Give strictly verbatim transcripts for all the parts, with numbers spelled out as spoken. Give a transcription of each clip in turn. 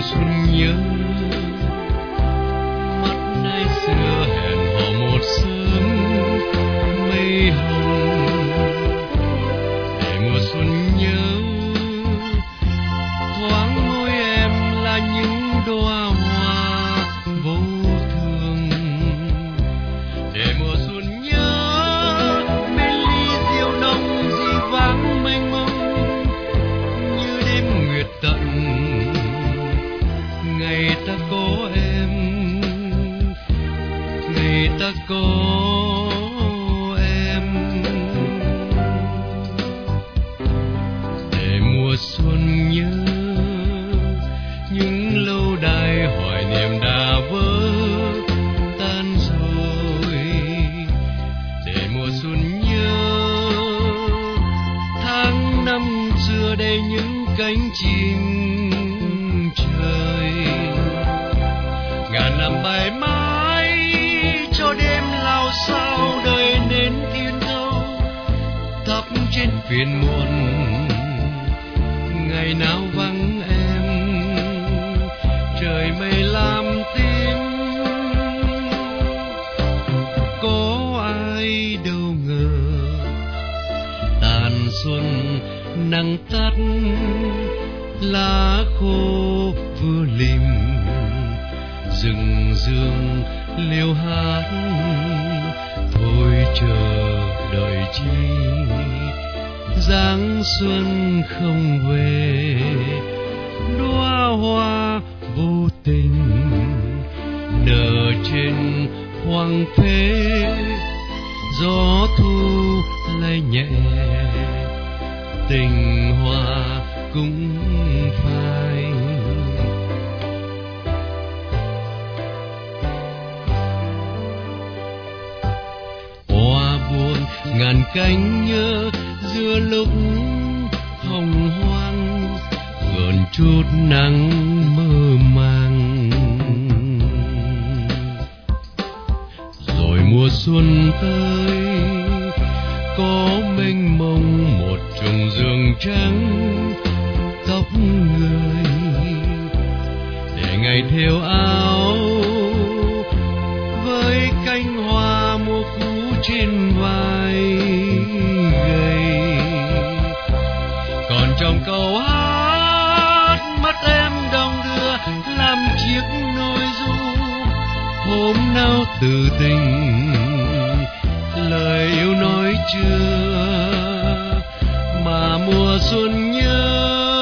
xuân nhớ mắt nay xưa hẹn hò một sớm mây hồng, để mùa xuân nhớ thoáng môi em là những đóa hoa vô thường, để mùa xuân nhớ bên ly rượu nồng dĩ vãng mênh mông như đêm nguyệt tận ngày ta có em, ngày ta có em. Để mùa xuân nhớ những lâu đài hoài niệm đã vỡ tan rồi, để mùa xuân nhớ tháng năm xưa đầy những cánh chim trời, ngàn năm mãi mãi cho đêm lao sao đời nên thiên thâu thắp trên phiền muộn ngày nào vắng em, trời mây lam tím. Có ai đâu ngờ tàn xuân nắng tắt lá khô vừa lìm, rừng dương liêu hát thôi chờ đợi chi, giáng xuân không về đóa hoa vô tình nở trên hoang phế, gió thu lay nhẹ tình hoa cũng phai. Hoa buồn ngàn cánh nhớ giữa lúc hồng hoang, gần chút nắng mơ màng, rồi mùa xuân tới có mênh mông một trùng giường trắng tóc người, để ngày thêu áo với cánh hoa mùa cũ trên vai gầy. Còn trong câu hát mắt em đong đưa làm chiếc nôi ru, hôm nào từ tình lời yêu nói chưa mà mùa xuân nhớ.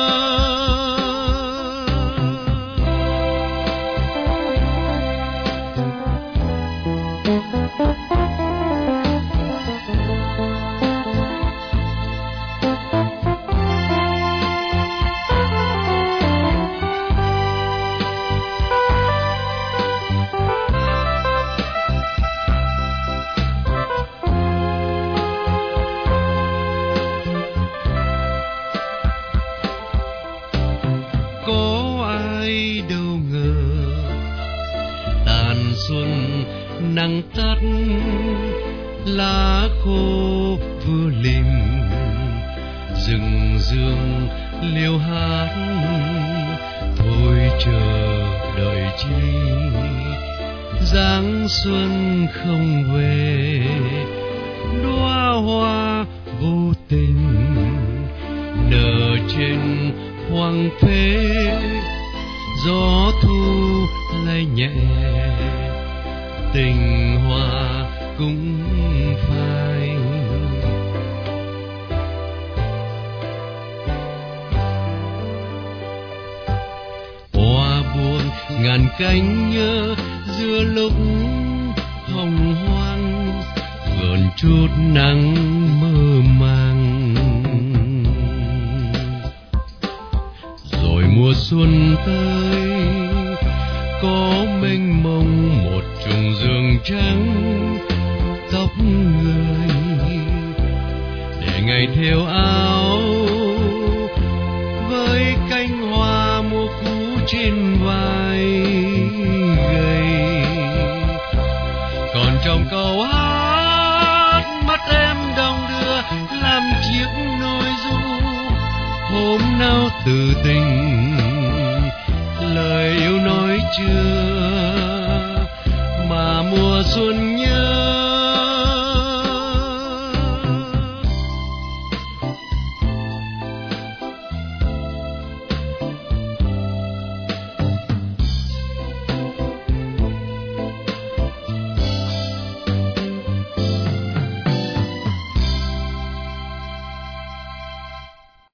Có ai đâu ngờ tàn xuân nắng tắt lá khô vừa lìm, rừng dương liêu hát thôi chờ đợi chi, giáng xuân không về đóa hoa vô tình nở trên hoang phế, gió thu lay nhẹ tình hoa cũng phai. Hoa buồn ngàn cánh nhớ giữa lúc hồng hoang, gần chút nắng mơ màng, mùa xuân tới có mênh mông một trùng giường trắng tóc người, để ngày thêu áo với cánh hoa mùa cũ trên vai gầy. Còn trong câu hát mắt em đong đưa làm chiếc nôi ru, hôm nào từ tình lời yêu nói chưa, mà mùa xuân nhớ